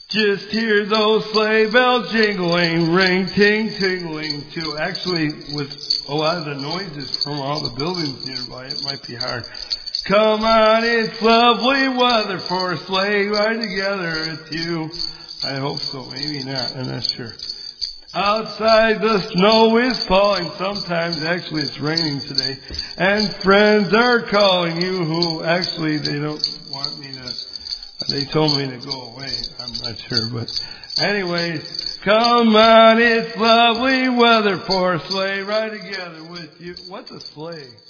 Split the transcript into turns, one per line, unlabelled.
Just hear those sleigh bells jingling, ring, ting, tingling, too. Actually, with a lot of the noises from all the buildings nearby, it might be hard. Come on, it's lovely weather for a sleigh ride together with you. I hope so, maybe not, I'm not sure. Outside the snow is falling, sometimes actually it's raining today, and friends are calling you who actually they don't want me to, they told me to go away, I'm not sure, but anyways, come on, it's lovely weather for a sleigh ride together with you. What's a sleigh?